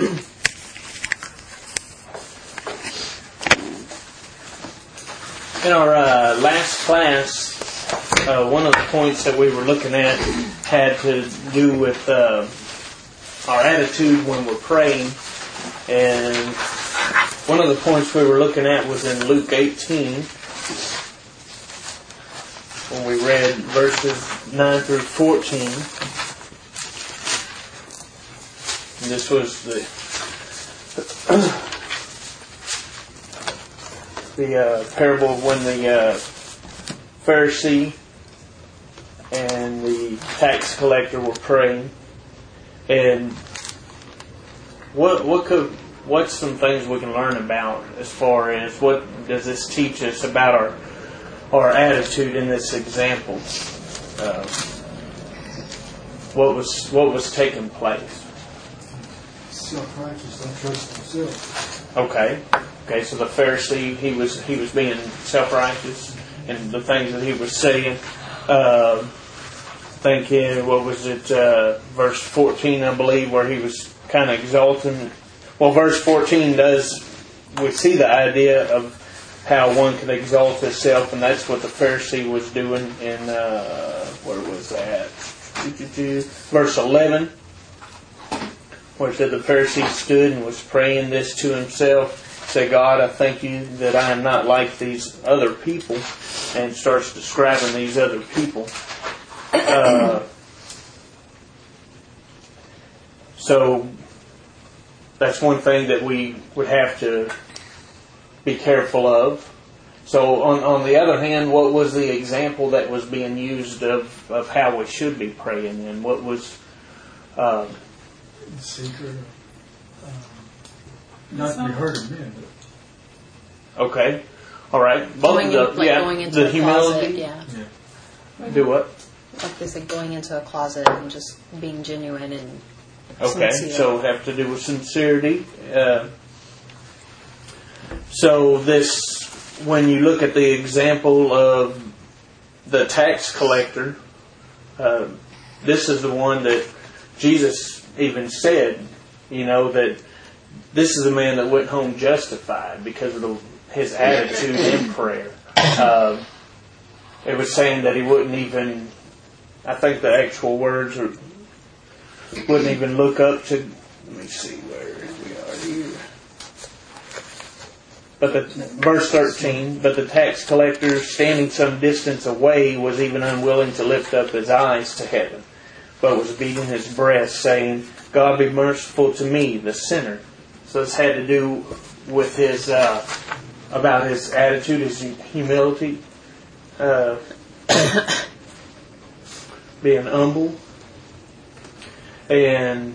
In our last class, one of the points that we were looking at had to do with our attitude when we're praying. And one of the points we were looking at was in Luke 18, when we read verses 9 through 14. And this was the parable of when the Pharisee and the tax collector were praying. And what's some things we can learn about as far as what does this teach us about our attitude in this example? What was taking place? Self-righteous, don't trust himself. Okay, so the Pharisee, he was being self-righteous in the things that he was saying. Thinking, what was it, verse 14, I believe, where he was kind of exalting. Well, verse 14 we see the idea of how one could exalt himself, and that's what the Pharisee was doing in, where was that? Verse 11, where it said the Pharisee stood and was praying this to himself. Say, God, I thank you that I am not like these other people, and starts describing these other people. So that's one thing that we would have to be careful of. So on the other hand, what was the example that was being used of how we should be praying, and what was the secret, not to be heard of men. Okay, all right. Going into the a humility. Closet, yeah. Do what? Like they said, going into a closet and just being genuine and sincere. So have to do with sincerity. So this, when you look at the example of the tax collector, this is the one that Jesus even said, that this is a man that went home justified because of his attitude in prayer. It was saying that he wouldn't even, I think the actual words wouldn't even look up to, let me see where we are here. But verse 13, but the tax collector, standing some distance away, was even unwilling to lift up his eyes to heaven, but was beating his breast, saying, God be merciful to me, the sinner. So this had to do with his, about his attitude, his humility, being humble. And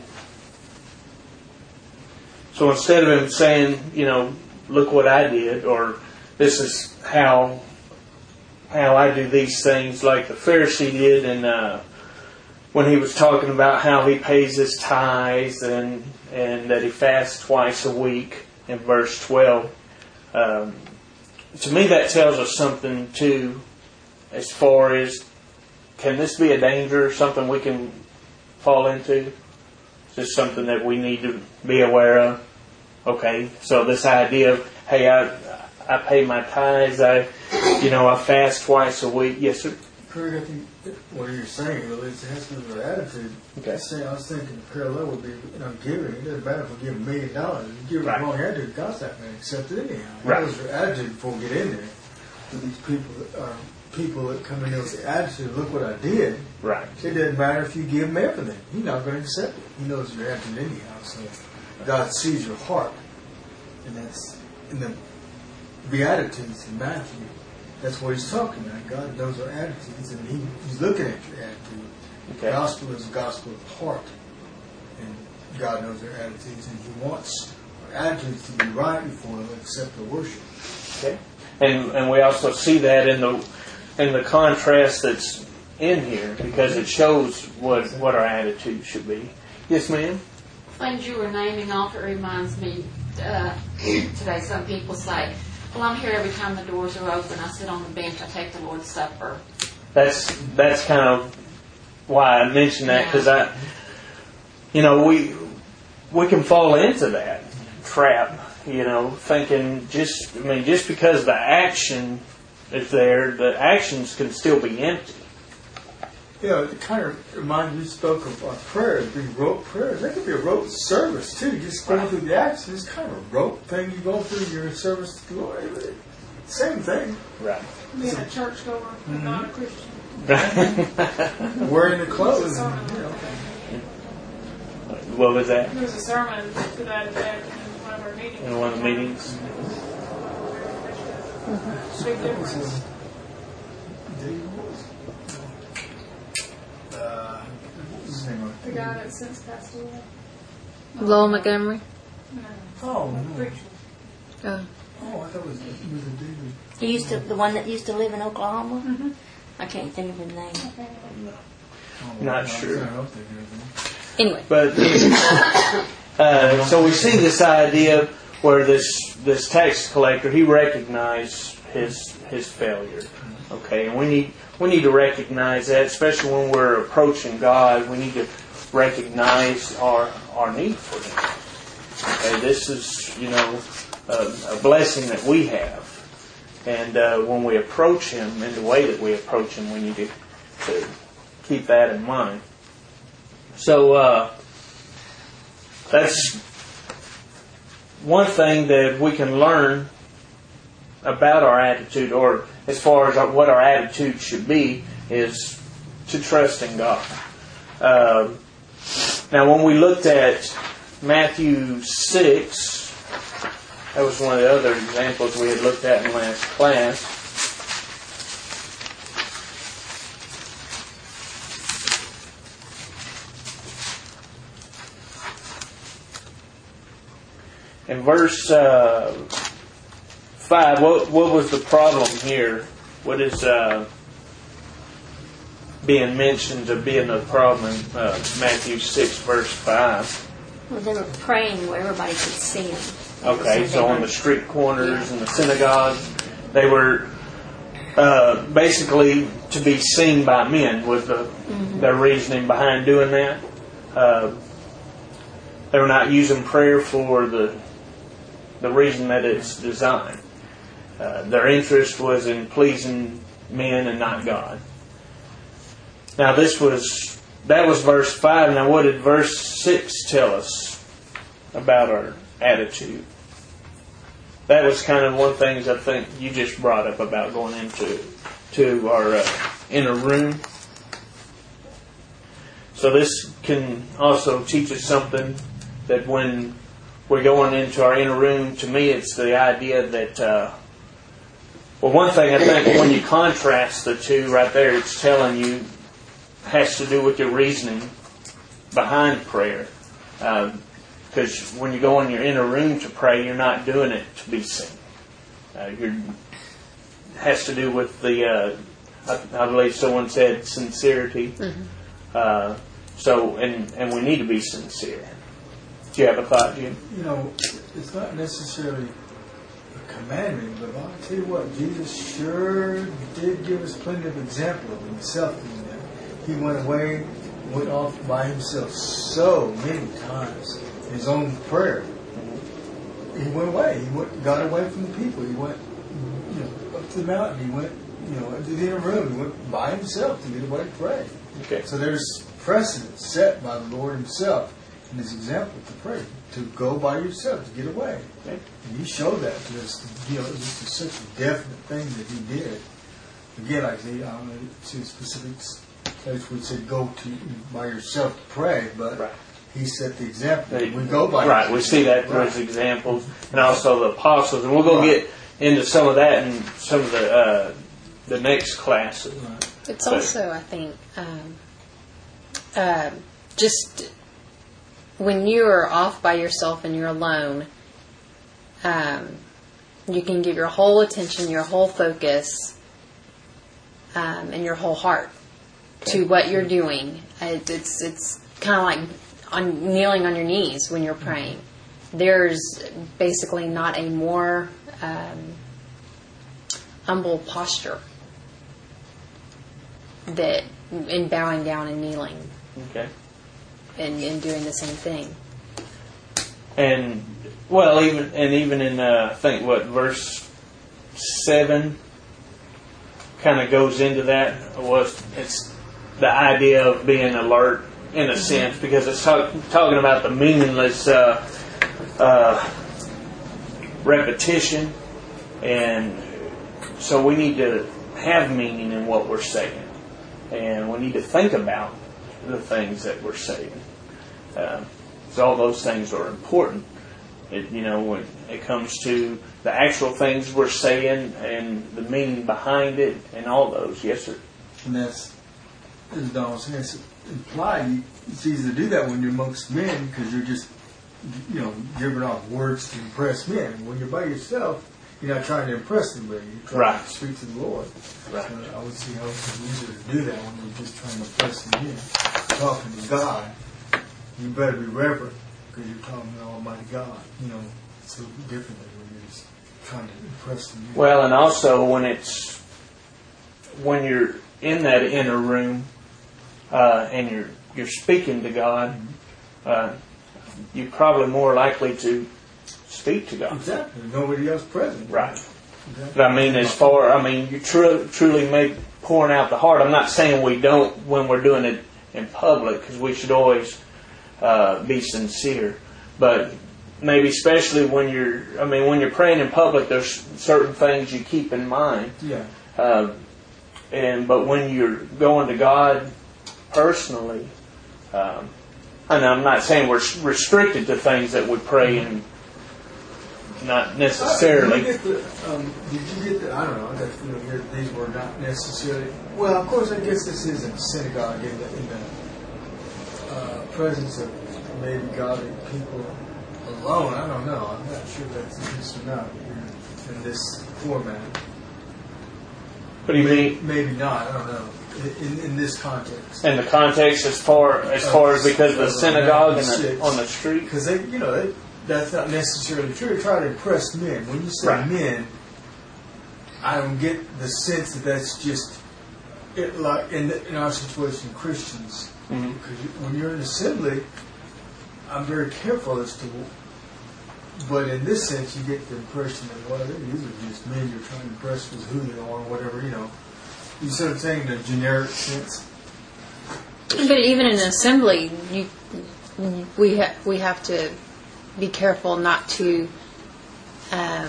so instead of him saying, look what I did, or this is how I do these things, like the Pharisee did, and when he was talking about how he pays his tithes and that he fasts twice a week in verse 12, to me that tells us something too, as far as, can this be a danger, something we can fall into? Is this something that we need to be aware of? Okay, so this idea of, hey, I pay my tithes, I fast twice a week. Yes, sir? Craig, I think what you're saying really has to do with attitude. Okay. I was thinking the parallel would be, giving. It doesn't matter if we give $1 million. You give it the wrong attitude, God's not going to accept it anyhow. Right. That was your attitude before we get in there. So these people that come in there with the attitude, look what I did. Right. It doesn't matter if you give him everything. He's not going to accept it. He knows your attitude anyhow. So God sees your heart. And that's in the Beatitudes in Matthew. That's what he's talking about. God knows our attitudes, and he's looking at your attitude. Okay. The gospel is the gospel of the heart. And God knows our attitudes, and he wants our attitudes to be right before he'll accept the worship. Okay. And we also see that in the contrast that's in here, because it shows what our attitude should be. Yes, ma'am? Things you were naming off, it reminds me today some people say, well, I'm here every time the doors are open. I sit on the bench. I take the Lord's Supper. That's kind of why I mentioned that, because we can fall into that trap, thinking just because the action is there, the actions can still be empty. It kind of reminds me, you spoke of prayers, being rote prayers. That could be a rote service, too. Just going through the action. It's kind of a rote thing you go through your service to the Lord. Same thing. Right. Being a churchgoer, not a Christian. Wearing the clothes. What was that? There was a sermon to that effect in one of our meetings. In one of the meetings? Big difference. The guy that since passed away. Lowell Montgomery. Oh, no. Preacher. Oh. I thought it was a David. He used to, the one that used to live in Oklahoma. Mm-hmm. I can't think of his name. Not sure. Anyway. But so we see this idea where this tax collector, he recognized his failure. Okay, and we need to recognize that, especially when we're approaching God. We need to recognize our need for Him. Okay, this is a blessing that we have, and when we approach Him in the way that we approach Him, we need to keep that in mind. So that's one thing that we can learn about our attitude, or as far as what our attitude should be, is to trust in God. Now, when we looked at Matthew 6, that was one of the other examples we had looked at in last class. In verse 5, what was the problem here? What is being mentioned of being a problem in Matthew 6, verse 5? Well, they were praying where everybody could see them. Okay, so on the street corners and the synagogues, they were basically to be seen by men, was their reasoning behind doing that. They were not using prayer for the reason that it's designed. Their interest was in pleasing men and not God. Now that was verse 5. Now what did verse 6 tell us about our attitude? That was kind of one of the things I think you just brought up about going into our inner room. So this can also teach us something, that when we're going into our inner room, to me it's the idea that one thing I think when you contrast the two right there, it's telling you, has to do with your reasoning behind prayer. Because when you go in your inner room to pray, you're not doing it to be seen. It has to do with the, I believe someone said, sincerity. Mm-hmm. And we need to be sincere. Do you have a thought, Jim? It's not necessarily a commandment, but I'll tell you what, Jesus sure did give us plenty of example of Himself doing that. He went away, went off by Himself so many times. His own prayer. He went away. Got away from the people. He went, up to the mountain. He went, into the inner room. He went by himself to get away to pray. Okay. So there's precedent set by the Lord Himself in His example to pray, to go by yourself, to get away. Okay. And He showed that to us. This is such a definite thing that He did. Again, I don't know, to specific place where it said go to by yourself to pray, but. Right. He set the example. We go by right. We see that through His examples, and also the apostles, and we're going to get into some of that in some of the next classes. Right. It's also, I think, just when you are off by yourself and you're alone, you can give your whole attention, your whole focus, and your whole heart to what you're doing. It's kind of like kneeling on your knees when you're praying. There's basically not a more humble posture that in bowing down and kneeling, okay, and doing the same thing. And well, even in I think verse 7 kind of goes into that. It's the idea of being alert in a sense, because it's talking about the meaningless repetition, and so we need to have meaning in what we're saying, and we need to think about the things that we're saying. So all those things are important. When it comes to the actual things we're saying and the meaning behind it, and all those. Yes, sir. And that's, as Don was saying, it's implied. It's easy to do that when you're amongst men, because you're just, giving off words to impress men. When you're by yourself, you're not trying to impress anybody. You're trying to speak to the Lord. Right. So I would see how it's easier to do that when you're just trying to impress men. Talking to God, you better be reverent, because you're talking to Almighty God. It's a little different than when you're just trying to impress them. Well, and also when you're in that inner room and you're speaking to God, you're probably more likely to speak to God. Exactly. Nobody else present. Right. Exactly. But you truly make pouring out the heart. I'm not saying we don't when we're doing it in public, because we should always be sincere. But maybe especially when you're praying in public, there's certain things you keep in mind. Yeah. But when you're going to God personally, and I'm not saying we're restricted to things that we pray in, not necessarily. Did you get the? I don't know. That here these were not necessarily. Well, of course, I guess this is in a synagogue in the presence of maybe godly people alone. I don't know. I'm not sure that's the case or not in this format. What do you mean? Maybe not. I don't know. In this context. In the context, as far as because of the synagogue and on the street, because that's not necessarily true. They try to impress men. When you say men, I don't get the sense that that's just like in our situation, Christians. Mm-hmm. Because when you're in assembly, I'm very careful as to. But in this sense, you get the impression that these are just men you're trying to impress with who they are, or whatever. You sort of saying in a generic sense. But even in an assembly, we have to be careful not to. Right,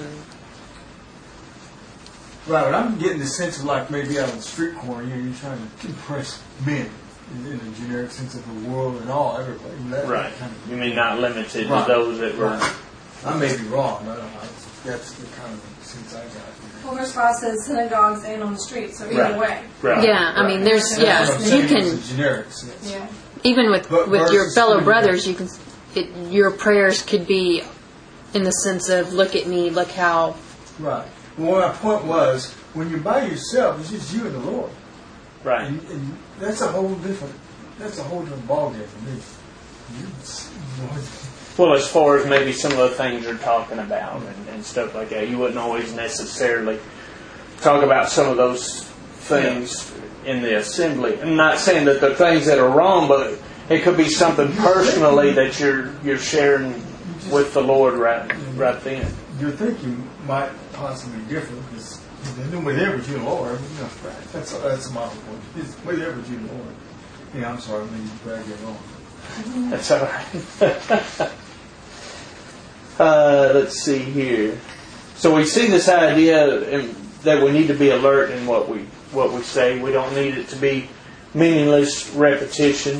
but I'm getting the sense of like maybe out on the street corner, you're trying to impress men in a generic sense of the world and all, everybody. Right. You mean not limited to those that were. I may be wrong. I don't know. That's the kind of sense I got. Well, verse 5 says synagogues and on the street, so either way. Right. Yeah, there's you can generic sense. Yeah. Even with your fellow brothers, you can your prayers could be in the sense of look at me, look how. Right. Well, my point was when you're by yourself, it's just you and the Lord. Right. And that's a whole different ballgame for me. Well, as far as maybe some of the things you're talking about and stuff like that, you wouldn't always necessarily talk about some of those things in the assembly. I'm not saying that they're things that are wrong, but it could be something personally that you're sharing with the Lord right then. Your thinking might possibly be different because nobody there but you, Lord. That's my point. Nobody there but you, Lord. Yeah, I'm sorry, maybe you bragged it wrong. That's all right. Let's see here. So we see this idea that we need to be alert in what we say. We don't need it to be meaningless repetition.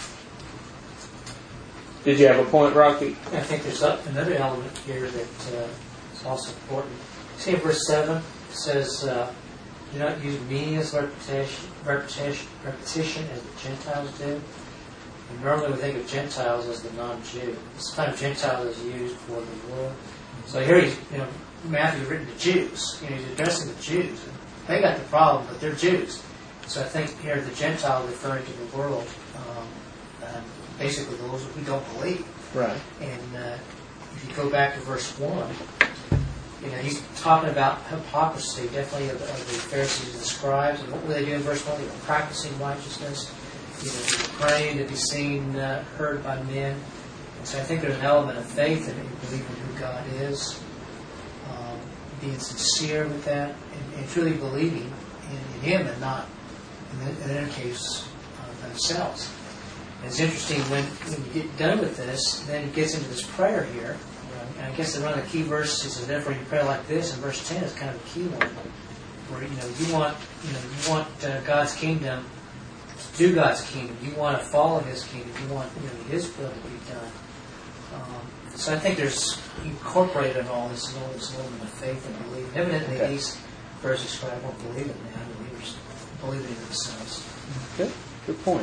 Did you have a point, Rocky? I think there's another element here that is also important. See in verse 7, it says, do not use meaningless repetition as the Gentiles do. And normally we think of Gentiles as the non-Jew. This time Gentile is used for the world. So here Matthew's written to Jews. He's addressing the Jews. They got the problem, but they're Jews. So I think here the Gentile referring to the world, basically those who don't believe. Right. And if you go back to verse 1, he's talking about hypocrisy, definitely of the Pharisees and the scribes. And what were they doing in verse 1? They were practicing righteousness. They were praying to be seen, heard by men. And so I think there's an element of faith in it. You believe in who God is, being sincere with that, and truly believing in Him and not, in their case, themselves. And it's interesting when you get done with this, then it gets into this prayer here. And I guess one of the key verses is therefore you pray like this, and verse 10 is kind of a key one, where you want God's kingdom, to do God's kingdom. You want to follow His kingdom. You want His will to be done. So I think there's incorporated in all this element of faith and belief. Evidently, these verses describe won't believe it now. Believers believe it in themselves. Good point.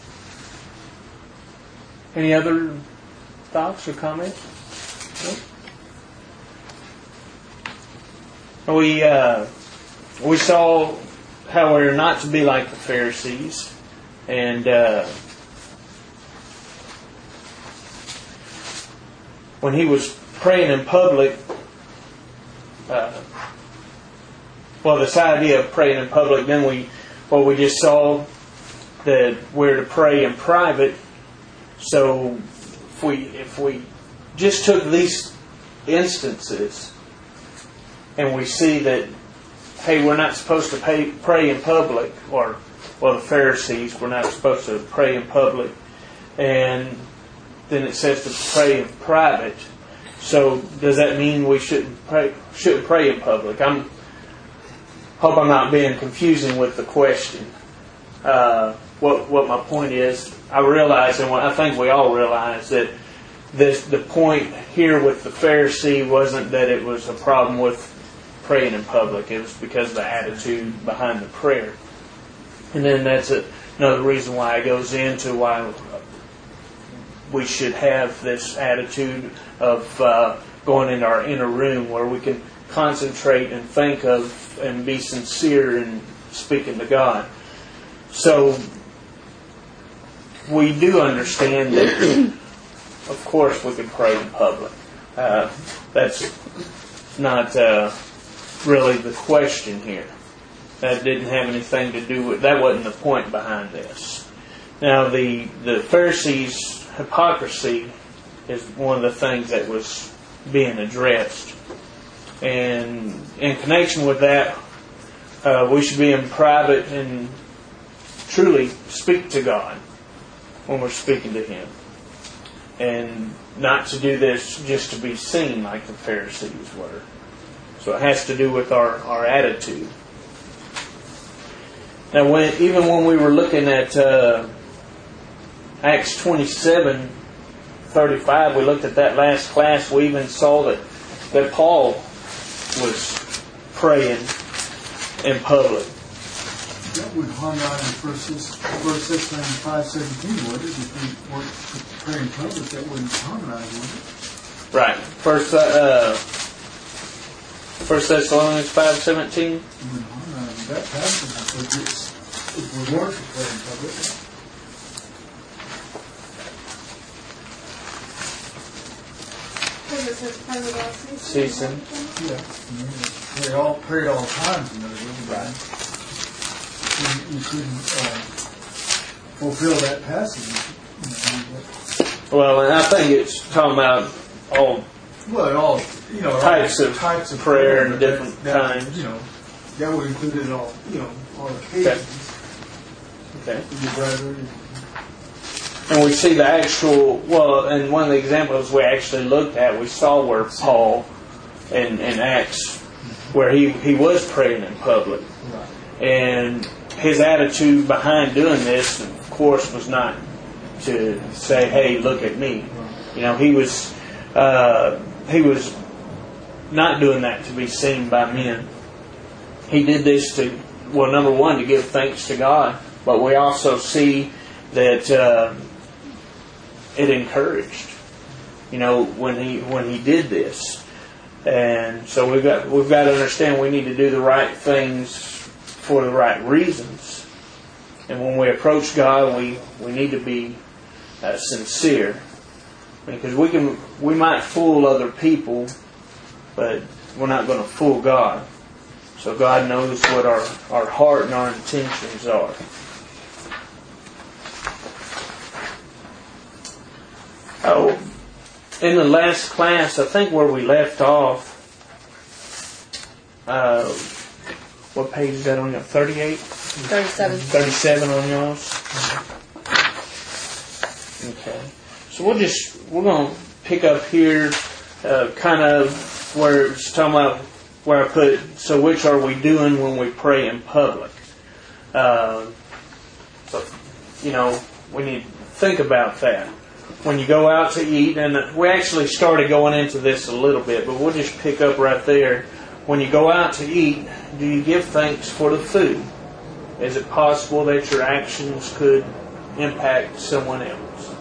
Any other thoughts or comments? No? We saw how we're not to be like the Pharisees, and when he was praying in public, this idea of praying in public, then we just saw that we're to pray in private. So if we just took these instances and we see that, hey, we're not supposed to pray in public, or the Pharisees were not supposed to pray in public, and then it says to pray in private. So does that mean we shouldn't pray in public? Hope I'm not being confusing with the question. What my point is, I realize, and I think we all realize, that the point here with the Pharisee wasn't that it was a problem with praying in public. It was because of the attitude behind the prayer. And then that's another reason why it goes into why we should have this attitude of going into our inner room where we can concentrate and think of and be sincere in speaking to God. So we do understand that, of course, we can pray in public. That's not really the question here. That didn't have anything to do with, that wasn't the point behind this. Now, the Pharisees' hypocrisy is one of the things that was being addressed. And in connection with that, we should be in private and truly speak to God when we're speaking to Him. And not to do this just to be seen like the Pharisees were. So it has to do with our attitude. Now, even when we were looking at Acts 27:35, we looked at that last class, we even saw that Paul was praying in public. That would harmonize in verse 5:17, would it? If we weren't praying in public, that wouldn't harmonize, would it? Right. First Thessalonians 5:17. It wouldn't harmonize in that passage if we weren't to pray in public. Season. Yeah. Pray at all times, in other words. Right. You couldn't fulfill that passage. Well, and I think it's talking about all types of prayer and different kinds. That would include it all. All occasions. Okay. Your brethren. And we see the actual, and one of the examples we actually looked at, we saw where Paul in Acts, where he was praying in public. And his attitude behind doing this, of course, was not to say, hey, look at me. He was not doing that to be seen by men. He did this to, number one, to give thanks to God, but we also see that it encouraged, when he did this. And so we've got to understand we need to do the right things for the right reasons. And when we approach God, we need to be sincere, because we might fool other people, but we're not going to fool God. So God knows what our heart and our intentions are. in the last class, I think where we left off, what page is that on? 38? 37. 37 on y'all's. Okay. So we're going to pick up here, kind of where it's talking about where I put, so which are we doing when we pray in public? So, we need to think about that. When you go out to eat, and we actually started going into this a little bit, but we'll just pick up right there. When you go out to eat, do you give thanks for the food? Is it possible that your actions could impact someone else?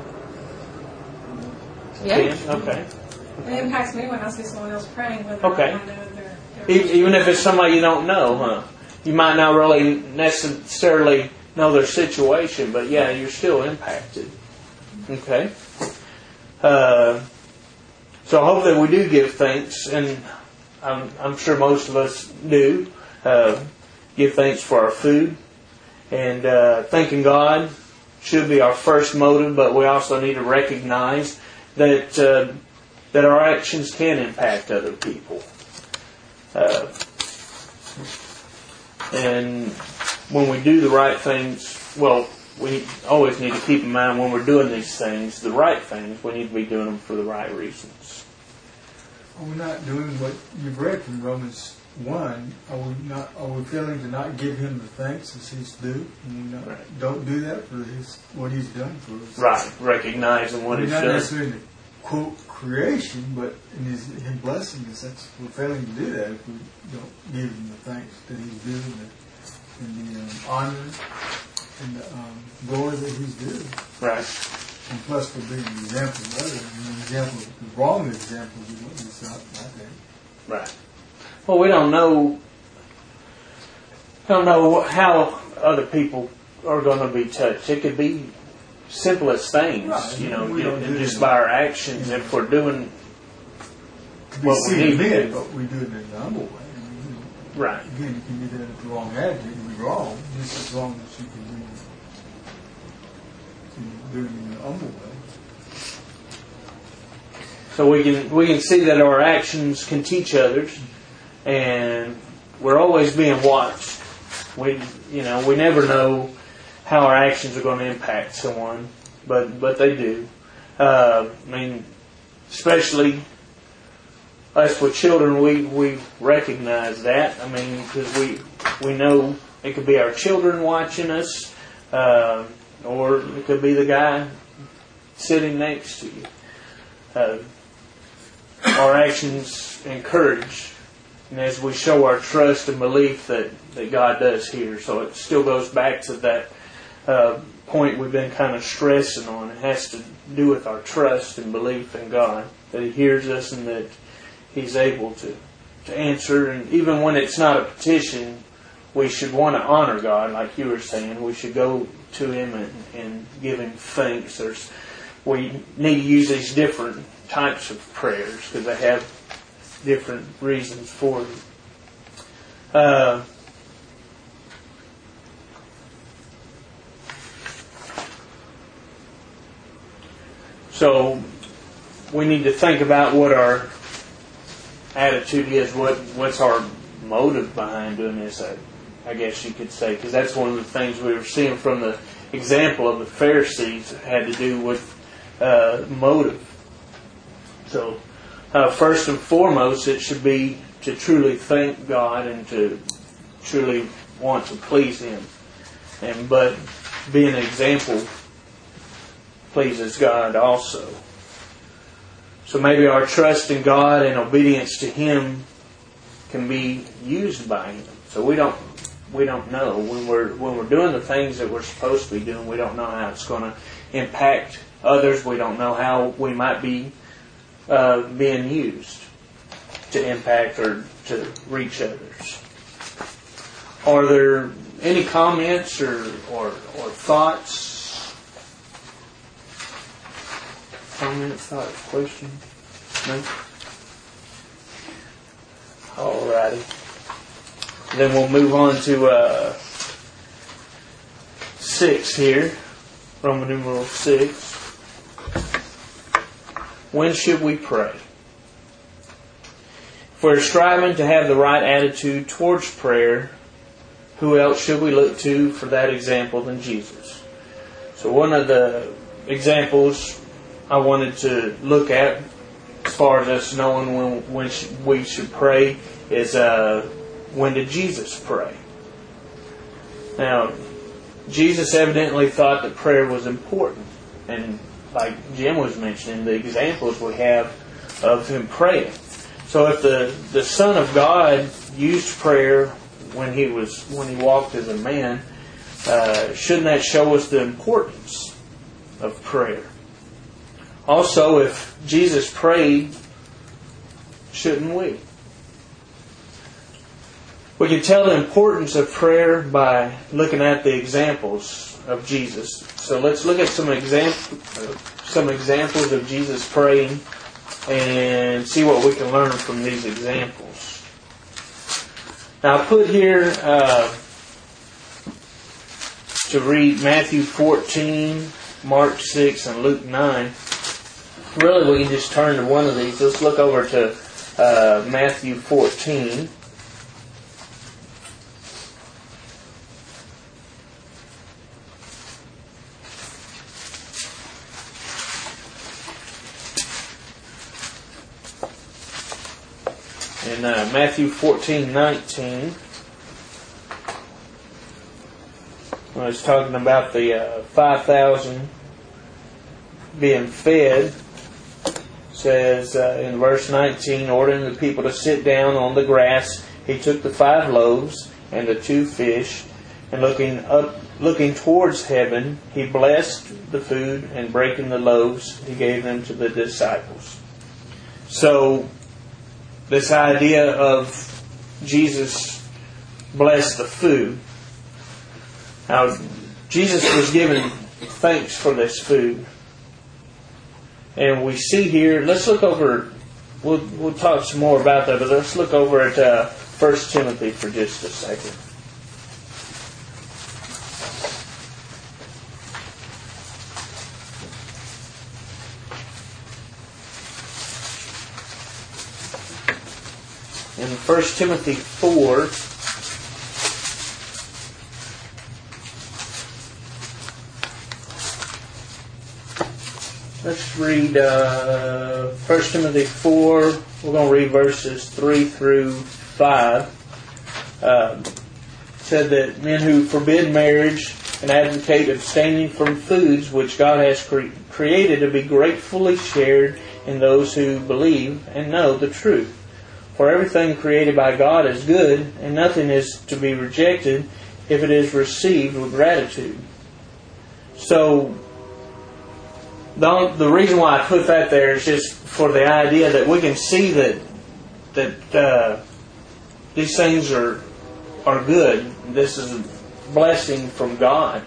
Yeah. Okay. It impacts me when I see someone else praying, whether Okay. I know they're Even if it's somebody you don't know, huh? You might not really necessarily know their situation, but yeah, you're still impacted. Okay. So I hope that we do give thanks, and I'm sure most of us do. Give thanks for our food, and thanking God should be our first motive, but we also need to recognize that our actions can impact other people. And when we do the right things, well, we always need to keep in mind when we're doing these things, the right things, we need to be doing them for the right reasons. Are we not doing what you've read from Romans 1? Are we failing to not give him the thanks as he's due? And we don't do that for what he's done for us. Right, recognizing what he's not done. necessarily in the quote creation, but in his blessing us. We're failing to do that if we don't give him the thanks that he's due and the honor and the glory that he's due. Right. And plus for being an example of others, the wrong example of what he's not there. Right. Well, we don't know how other people are going to be touched. It could be simplest things, right. And just by our actions. If we're doing what we need to do, but we do it in a humble way. Right. Again, you can do that with the wrong attitude. It can be wrong, just as long as you can do it in a humble way. So we can see that our actions can teach others, and we're always being watched. We never know how our actions are going to impact someone, but they do. Especially us with children, we recognize that. Because we know it could be our children watching us, or it could be the guy sitting next to you. Our actions encourage, and as we show our trust and belief that God does hear. So it still goes back to that point we've been kind of stressing on. It has to do with our trust and belief in God, that He hears us and that He's able to answer. And even when it's not a petition, we should want to honor God, like you were saying. We should go to Him and give Him thanks. We need to use these different types of prayers because they have different reasons for them. So we need to think about what our attitude is, what's our motive behind doing this, I guess you could say, because that's one of the things we were seeing from the example of the Pharisees had to do with motive. So first and foremost, it should be to truly thank God and to truly want to please Him. But being an example pleases God also. So maybe our trust in God and obedience to Him can be used by Him. So we don't know when we're doing the things that we're supposed to be doing. We don't know how it's going to impact others. We don't know how we might be being used to impact or to reach others. Are there any comments or thoughts? Comments, thoughts, questions? No? Alrighty. Then we'll move on to 6 here. Roman numeral 6. when should we pray? If we're striving to have the right attitude towards prayer, who else should we look to for that example than Jesus? So one of the examples I wanted to look at as far as us knowing when we should pray is when did Jesus pray? Now, Jesus evidently thought that prayer was important. And like Jim was mentioning, the examples we have of Him praying. So if the Son of God used prayer when He walked as a man, shouldn't that show us the importance of prayer? Also, if Jesus prayed, shouldn't we? We can tell the importance of prayer by looking at the examples of Jesus. So let's look at some examples of Jesus praying and see what we can learn from these examples. Now I put here to read Matthew 14, Mark 6, and Luke 9. Really, we can just turn to one of these. Let's look over to Matthew 14. In Matthew 14:19, I was talking about the 5,000 being fed. Says in verse 19, ordering the people to sit down on the grass, He took the 5 loaves and the 2 fish, and looking towards heaven, He blessed the food, and breaking the loaves, He gave them to the disciples. So, this idea of Jesus blessed the food. Now, Jesus was giving thanks for this food. And we see here, let's look over, we'll talk some more about that, but let's look over at 1 Timothy for just a second. In 1 Timothy 4, let's read 1 Timothy 4. We're going to read verses 3 through 5. Said that men who forbid marriage and advocate abstaining from foods which God has created to be gratefully shared in those who believe and know the truth. For everything created by God is good, and nothing is to be rejected if it is received with gratitude. So, the reason why I put that there is just for the idea that we can see that these things are good. This is a blessing from God.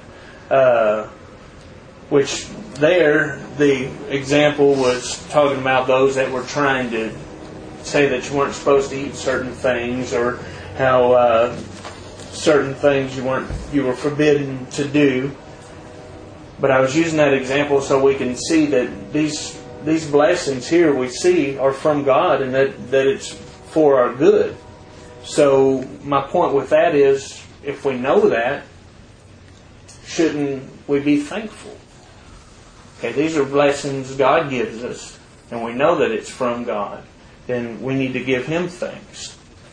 Which there, the example was talking about those that were trying to say that you weren't supposed to eat certain things, or how certain things you were forbidden to do. But I was using that example so we can see that these blessings here we see are from God, and that it's for our good. So my point with that is, if we know that, shouldn't we be thankful? Okay, these are blessings God gives us, and we know that it's from God. Then we need to give Him thanks.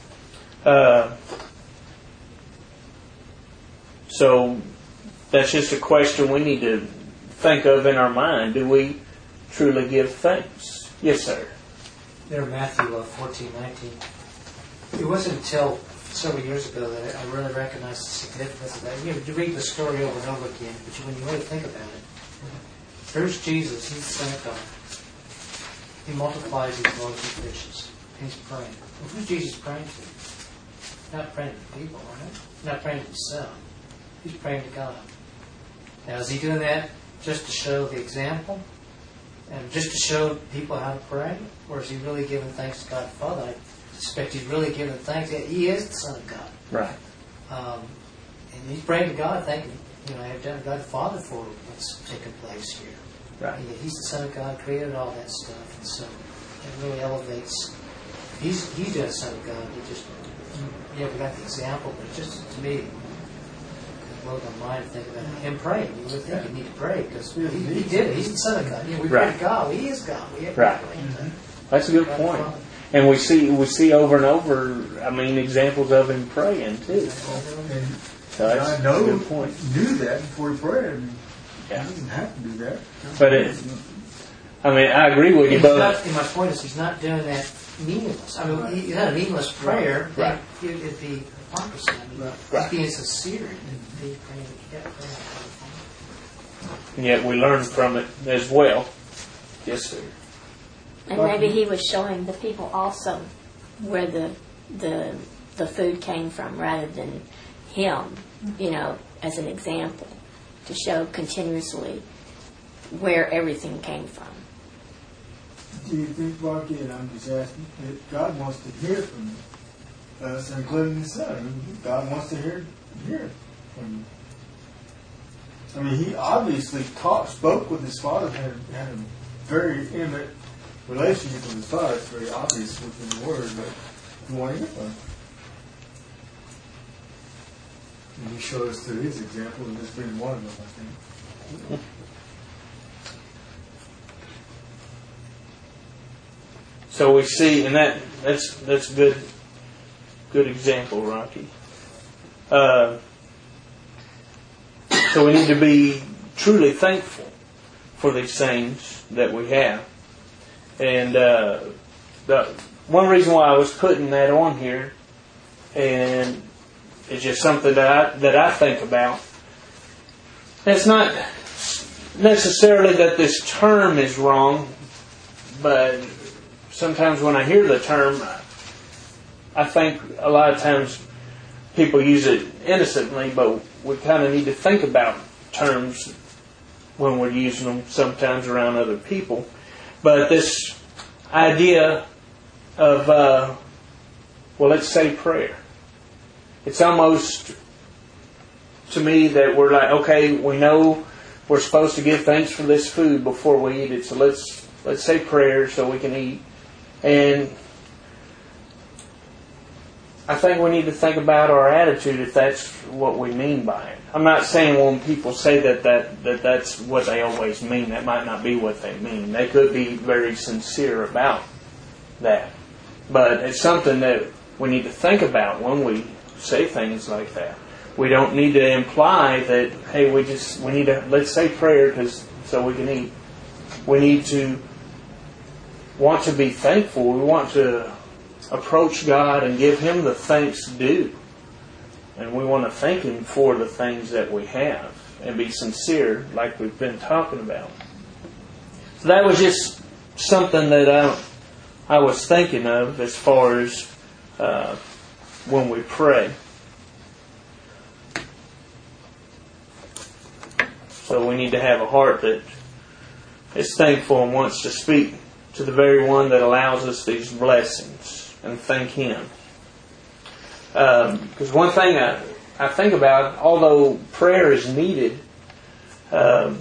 So that's just a question we need to think of in our mind. Do we truly give thanks? Yes, sir. There in Matthew 14:19. It wasn't until several years ago that I really recognized the significance of that. You read the story over and over again, but when you really think about it, there's Jesus, He's the Son of God. He multiplies these loaves and fishes. He's praying. Well, who's Jesus praying to? Not praying to people, right? Not praying to Himself. He's praying to God. Now, is He doing that just to show the example? And just to show people how to pray? Or is He really giving thanks to God the Father? I suspect He's really giving thanks. He is the Son of God. Right. And He's praying to God, thanking God the Father for what's taking place here. Right. He's the Son of God, created all that stuff, and so it really elevates. He's the Son of God. He just, we got the example, but just to me, it blows my mind to think about him praying. You would think you need to pray because he did it. He's the Son of God. We pray to God. He is God. We have Right. That's a good point. And we see over and over, I mean, examples of him praying too. So that's a good point. Knew that before he prayed. I mean, Yeah. he didn't have to do that. But I agree with you both. And my point is, he's not doing that meaningless. I mean, he's not a meaningless prayer. Right. It'd be hypocrisy. I mean, he's being sincere. And be praying. And yet we learn from it as well. Yes, sir. And maybe he was showing the people also where the food came from rather than him, as an example, to show continuously where everything came from. Do you think, Rocky, and I'm just asking, that God wants to hear from us, including the Son? God wants to hear from you. I mean, he obviously spoke with his Father, had a very intimate relationship with his Father. It's very obvious within the Word, but you want to hear from him. And he showed us through his example, and this being one of them, I think. So we see, and that's good example, Rocky. So we need to be truly thankful for these things that we have. And the one reason why I was putting that on here, and it's just something that I think about. It's not necessarily that this term is wrong, but sometimes when I hear the term, I think a lot of times people use it innocently, but we kind of need to think about terms when we're using them sometimes around other people. But this idea of, let's say prayer. It's almost, to me, that we're like, okay, we know we're supposed to give thanks for this food before we eat it, so let's say prayer so we can eat. And I think we need to think about our attitude if that's what we mean by it. I'm not saying when people say that's what they always mean. That might not be what they mean. They could be very sincere about that. But it's something that we need to think about when we say things like that. We don't need to imply that, hey, we need to, let's say prayer so we can eat. We need to want to be thankful. We want to approach God and give Him the thanks due. And we want to thank Him for the things that we have and be sincere like we've been talking about. So that was just something that I was thinking of as far as when we pray. So we need to have a heart that is thankful and wants to speak to the very one that allows us these blessings and thank Him. Because one thing I think about, although prayer is needed, our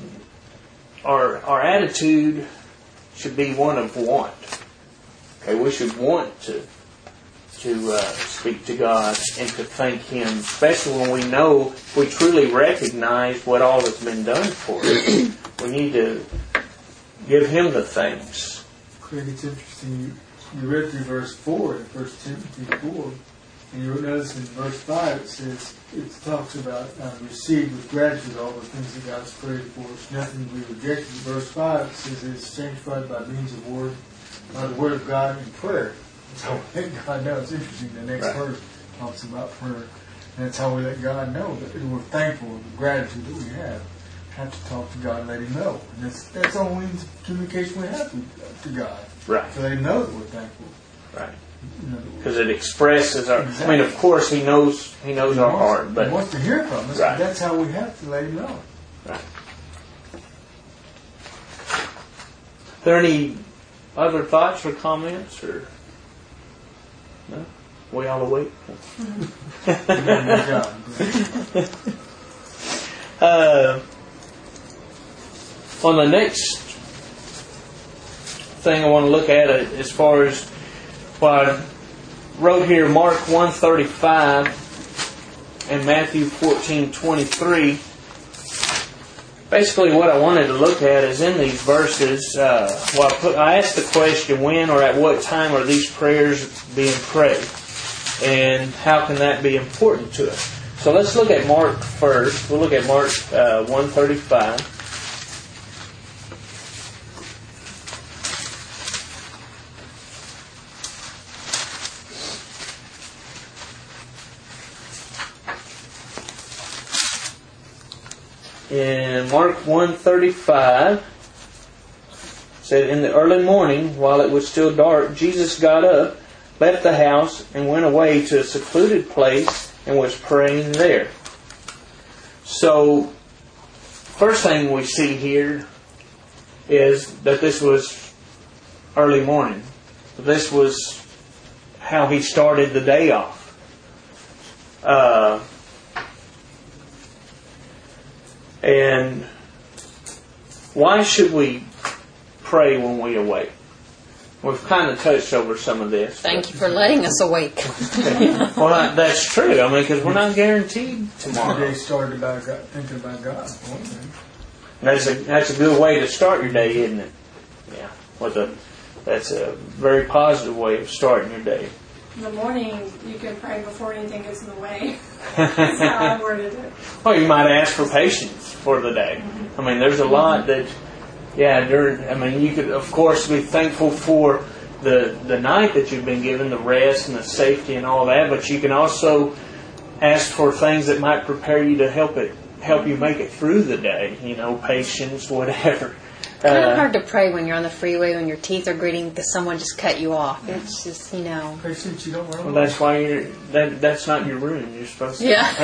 attitude should be one of want. Okay, we should want to speak to God and to thank Him, especially when we truly recognize what all has been done for us. We need to give Him the thanks. Craig, it's interesting. You read through verse 4 in 1 Timothy 4, and you notice in verse 5 it talks about receive with gratitude all the things that God has created for us. Nothing to be rejected. In verse 5 it says it is sanctified by means of the word of God and prayer. That's how we let God know. It's interesting. The next verse talks about prayer. And that's how we let God know that we're thankful for the gratitude that we have to talk to God and let Him know. And that's the only means of communication we have to God. Right. To let Him know that we're thankful. Right. Because it expresses our... Exactly. I mean, of course, He knows our heart. But He wants to hear from us. Right. That's how we have to let Him know. Right. Are there any other thoughts or comments? Or no? We all awake? On the next thing I want to look at as far as what I wrote here, Mark 1:35 and Matthew 14:23. Basically, what I wanted to look at is in these verses. I asked the question: when or at what time are these prayers being prayed, and how can that be important to us? So let's look at Mark first. We'll look at Mark 1:35. In Mark 1:35, said, "In the early morning, while it was still dark, Jesus got up, left the house, and went away to a secluded place and was praying there." So, first thing we see here is that this was early morning. This was how he started the day off. And why should we pray when we awake? We've kind of touched over some of this. Thank you for letting us awake. Well, that's true. I mean, because we're not guaranteed tomorrow. Today started by God, thinking about God. That's a good way to start your day, isn't it? Yeah. That's a very positive way of starting your day. In the morning, you can pray before anything gets in the way. That's how I worded it. Well, you might ask for patience for the day. I mean, there's a lot that, you could, of course, be thankful for the night that you've been given, the rest and the safety and all that, but you can also ask for things that might prepare you to help you make it through the day, patience, whatever. Kind of hard to pray when you're on the freeway when your teeth are gritting because someone just cut you off. It's just, Patience, you don't run. Well, that's why that's not your room. You're supposed to. Yeah.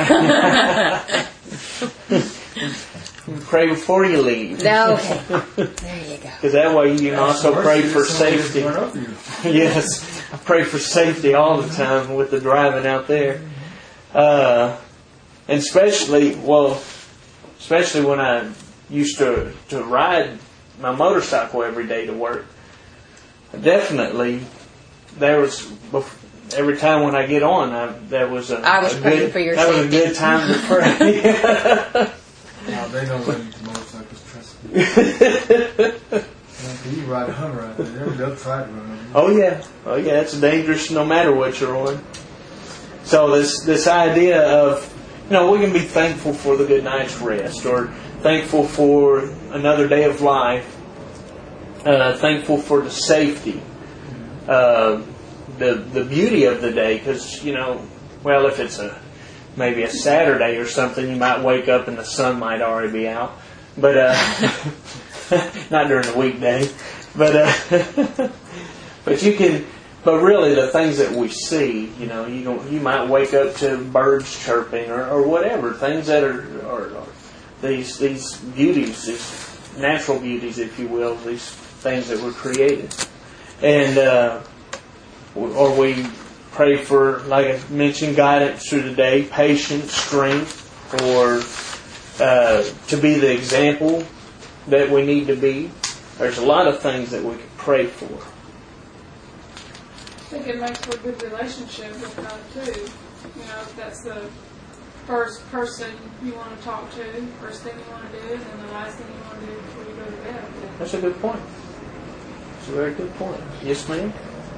Pray before you leave. Okay. There you go. Because that way you can also pray for safety. Yes, I pray for safety all the time with the driving out there. And especially when I used to ride my motorcycle every day to work. Definitely, every time when I get on, that was a good time to pray. Now they don't let motorcycles trust me. You ride a Hummer out there, they'll try to run over you. Oh yeah, it's dangerous no matter what you're on. So this idea of, we can be thankful for the good night's rest, or thankful for another day of life, thankful for the safety, the beauty of the day, because, if it's maybe a Saturday or something, you might wake up and the sun might already be out, but not during the weekday, but really the things that we see, you might wake up to birds chirping or whatever, things that are these beauties, these natural beauties, if you will, these things that were created. And or we pray for, like I mentioned, guidance through the day, patience, strength, or to be the example that we need to be. There's a lot of things that we can pray for. I think it makes for a good relationship with God too. If that's the first person you want to talk to, first thing you want to do, and then the last thing you want to do before you go to bed. That's a good point. It's a very good point. Yes, ma'am?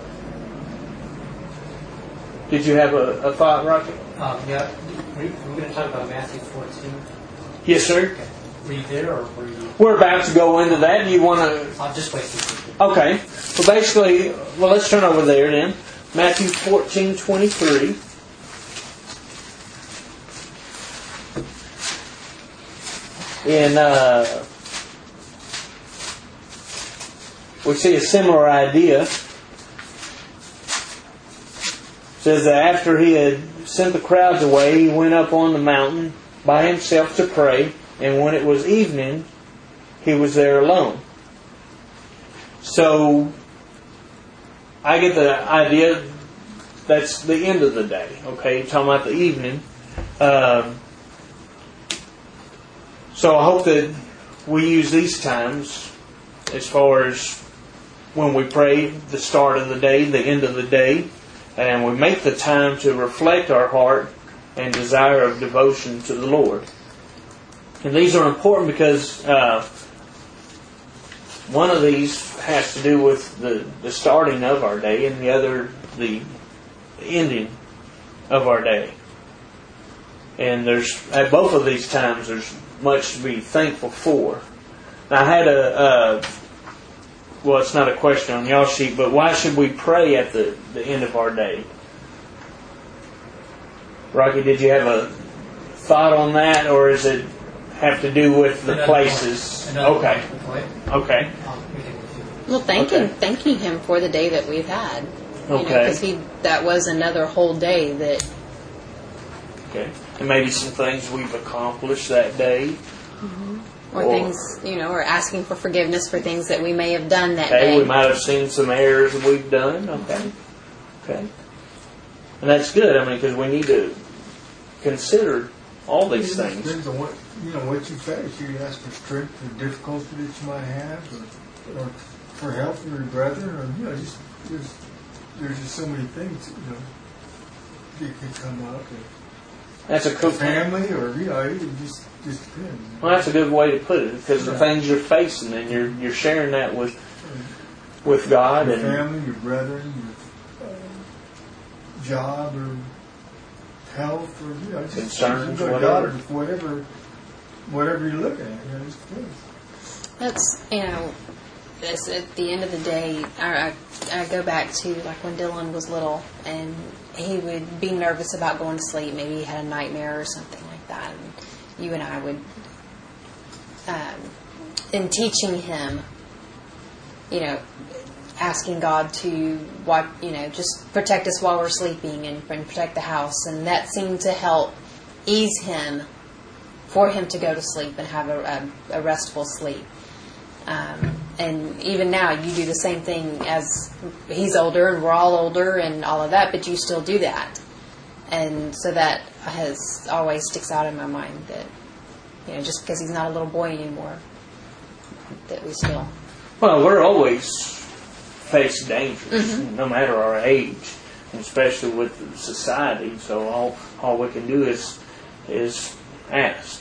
Did you have a thought, Rocky? Yeah. We're going to talk about Matthew 14. Yes, sir. Okay. Were you there, or were you... We're about to go into that. Do you want to... I'll just wait for you. Okay. Well, basically, let's turn over there then. Matthew 14:23. And we see a similar idea. It says that after he had sent the crowds away, he went up on the mountain by himself to pray, and when it was evening, he was there alone. So, I get the idea that's the end of the day. Okay, you're talking about the evening. So I hope that we use these times as far as when we pray the start of the day, the end of the day, and we make the time to reflect our heart and desire of devotion to the Lord. And these are important because one of these has to do with the starting of our day, and the other the ending of our day. And there's at both of these times there's much to be thankful for. Now, I had well, it's not a question on y'all sheet, but why should we pray at the end of our day? Rocky, did you have a thought on that, or does it have to do with the places? Okay. Okay. Well, thanking Him for the day that we've had. Okay. Because that was another whole day that. Okay. And maybe some things we've accomplished that day. Mm-hmm. Or things, or asking for forgiveness for things that we may have done that day. We might have seen some errors that we've done. Okay. Okay. And that's good. I mean, because we need to consider all these things. Depends on what you face. You ask for strength or difficulty that you might have, or for help from your brethren, or there's just so many things that could come up. That's a cool family, or it just depends. Well, that's a good way to put it, because the things you're facing, and you're sharing that with God your and family, your brethren, your job, or health, or just concerns, you whatever. God with whatever you're looking at. It just depends. That's this at the end of the day. I go back to like when Dylan was little, and he would be nervous about going to sleep. Maybe he had a nightmare or something like that. And you and I would, in teaching him, asking God to just protect us while we're sleeping and protect the house, and that seemed to help ease him for him to go to sleep and have a restful sleep. And even now, you do the same thing as he's older and we're all older and all of that, but you still do that. And so that has always sticks out in my mind that, just because he's not a little boy anymore, that we still... Well, we're always face dangers, no matter our age, and especially with society. So all we can do is ask.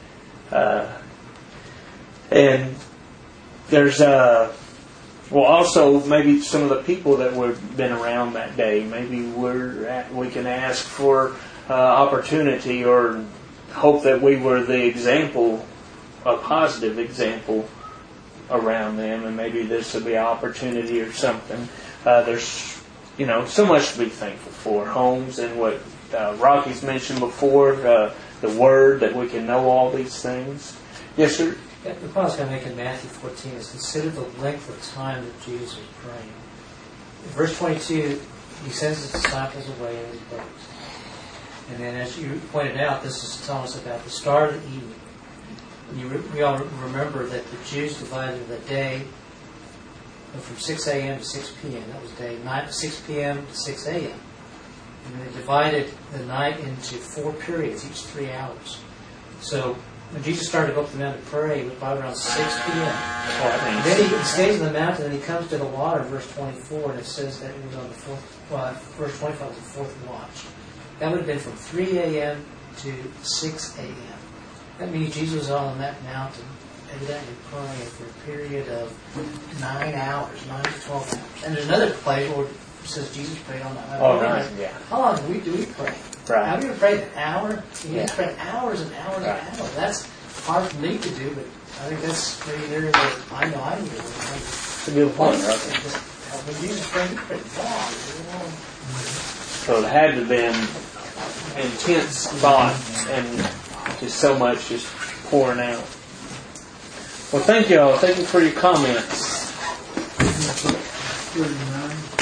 And there's also maybe some of the people that we've been around that day. Maybe we can ask for opportunity or hope that we were the example, a positive example around them, and maybe this would be an opportunity or something. There's so much to be thankful for. Homes and what Rocky's mentioned before, the Word, that we can know all these things. Yes, sir? The point I was going to make in Matthew 14 is consider the length of time that Jesus was praying. In verse 22, he sends his disciples away in his boat. And then, as you pointed out, this is telling us about the start of the evening. We all remember that the Jews divided the day from 6 a.m. to 6 p.m. That was day 6 p.m. to 6 a.m. And they divided the night into 4 periods, each 3 hours. So when Jesus started to go up the mountain to pray, it was probably around 6 p.m. And then he stays in the mountain and he comes to the water, verse 24, and it says that it was on the verse 25 was the fourth watch. That would have been from 3 a.m. to 6 a.m. That means Jesus was on that mountain, evidently praying for a period of 9 hours, 9 to 12 hours. And there's another place where it says Jesus prayed on that mountain. Oh, right, yeah. How long do we pray? Right. Have you ever prayed an hour? You can pray hours and hours and hours. That's hard for me to do, but I think that's pretty near what I know I can do. It's a good point, right? When Jesus prayed, he prayed long. So it had to have been intense thoughts and just so much just pouring out. Well, thank you all. Thank you for your comments. 39.